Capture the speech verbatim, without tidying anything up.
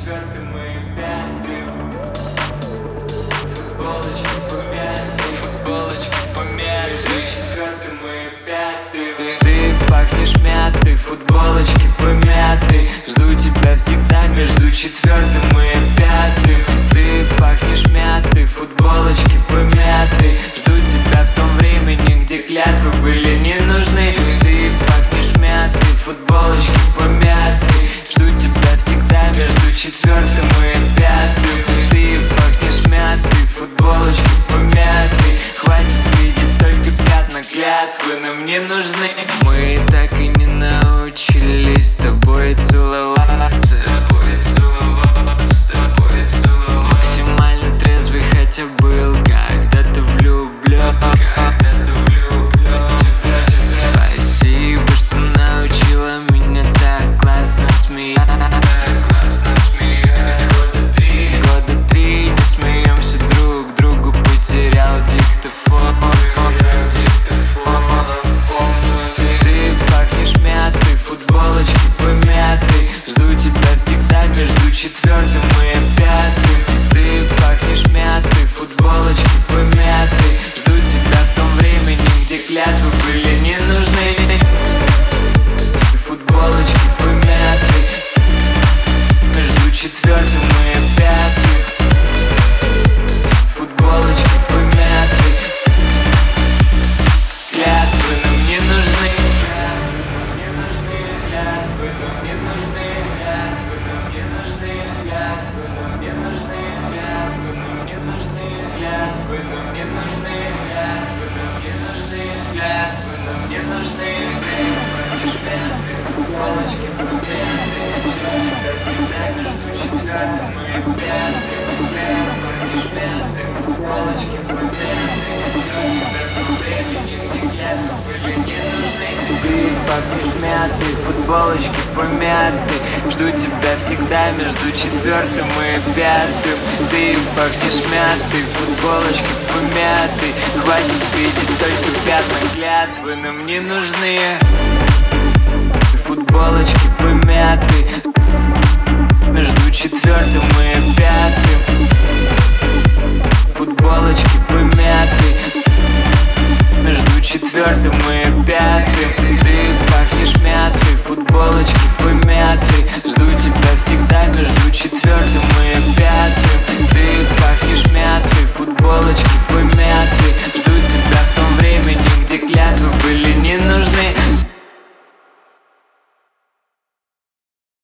четвертым и пятым. Футболочки помятые, футболочки помятые. Между четвертым и пятым. Ты пахнешь мятой, футболочки помятые. Жду тебя всегда между четвертым и пятым. Ты пахнешь мятой, футболочки помятые. Жду тебя в том времени, где клятвы были не нужны. Ты пахнешь мятой, футболочки помятые. Жду тебя всегда между четвертым и пятым. Ты пахнешь мятой, футболочки помятые. Хватит видеть только пятна, клятвы нам не нужны. Мы так и не научились с тобой целоваться. Максимально трезвый, хотя был когда-то влюблен. Спасибо, что научила меня так классно смеяться. Года три не смеемся друг другу, потерял диктофон. Ты пахнешь мятой, футболочки помятой. Жду тебя всегда между четвертым и пятым. Ты пахнешь мятой, футболочки помятой. Жду тебя в том времени, где клятвы были не нужны. Футболочки помятой между четвертым и пятым. Футболочки помятой. Клятвы нам не нужны. Клятвы нам не нужны. Клятвы нам не нужны. Клятвы нам не нужны. Клятвы нам не нужны. Клятвы нам не нужны. Клятвы нам не нужны. Клятвы нам не нужны. Ты пахнешь мятой, футболочки помятой. Жду тебя всегда между четвертым и пятым. Ты пахнешь мятой, футболочки помятой. Жду тебя в том времени, где клятвы были не нужны. Ты пахнешь мятой, футболочки помятой. Жду тебя всегда между четвертым и пятым. Ты пахнешь мятой, футболочки помятой. Хватит видеть только пятна, клятвы нам не нужны. Футболочки помятой между четвертым и пятым. Футболочки помятой между четвертым и пятым. Ты пахнешь мятой, футболочки помятой. Жду тебя всегда между четвертым и пятым. Ты пахнешь мятой, футболочки помятой. Жду тебя в том времени, где клятвы были не